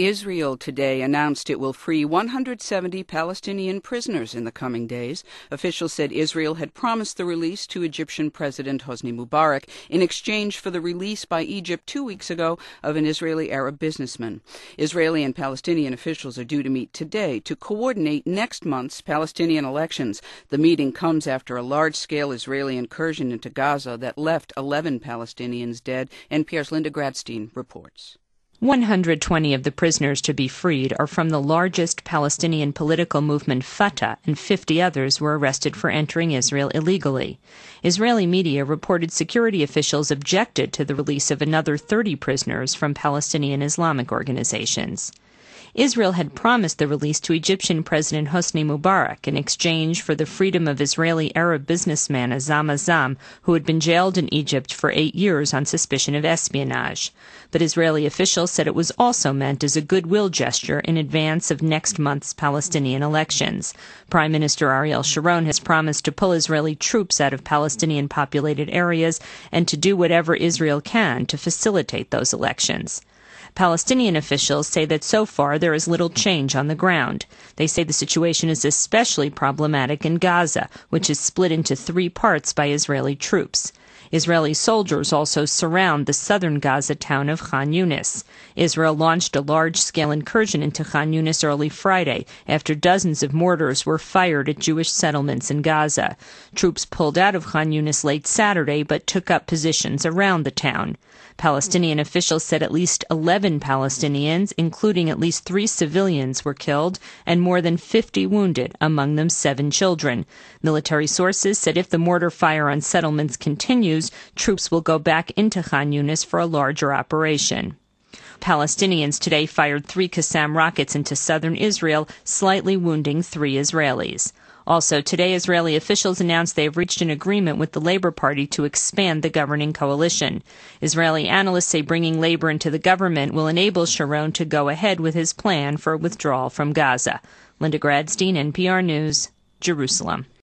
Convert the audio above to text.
Israel today announced it will free 170 Palestinian prisoners in the coming days. Officials said Israel had promised the release to Egyptian President Hosni Mubarak in exchange for the release by Egypt 2 weeks ago of an Israeli Arab businessman. Israeli and Palestinian officials are due to meet today to coordinate next month's Palestinian elections. The meeting comes after a large-scale Israeli incursion into Gaza that left 11 Palestinians dead. NPR's Linda Gradstein reports. 120 of the prisoners to be freed are from the largest Palestinian political movement Fatah, and 50 others were arrested for entering Israel illegally. Israeli media reported security officials objected to the release of another 30 prisoners from Palestinian Islamic organizations. Israel had promised the release to Egyptian President Hosni Mubarak in exchange for the freedom of Israeli Arab businessman Azzam Azzam, who had been jailed in Egypt for 8 years on suspicion of espionage. But Israeli officials said it was also meant as a goodwill gesture in advance of next month's Palestinian elections. Prime Minister Ariel Sharon has promised to pull Israeli troops out of Palestinian-populated areas and to do whatever Israel can to facilitate those elections. Palestinian officials say that so far there is little change on the ground. They say the situation is especially problematic in Gaza, which is split into 3 parts by Israeli troops. Israeli soldiers also surround the southern Gaza town of Khan Yunis. Israel launched a large-scale incursion into Khan Yunis early Friday after dozens of mortars were fired at Jewish settlements in Gaza. Troops pulled out of Khan Yunis late Saturday but took up positions around the town. Palestinian officials said at least 11 Palestinians, including at least 3 civilians, were killed and more than 50 wounded, among them 7 children. Military sources said if the mortar fire on settlements continues, troops will go back into Khan Yunis for a larger operation. Palestinians today fired 3 Qassam rockets into southern Israel, slightly wounding 3 Israelis. Also, today, Israeli officials announced they have reached an agreement with the Labor Party to expand the governing coalition. Israeli analysts say bringing Labor into the government will enable Sharon to go ahead with his plan for withdrawal from Gaza. Linda Gradstein, NPR News, Jerusalem.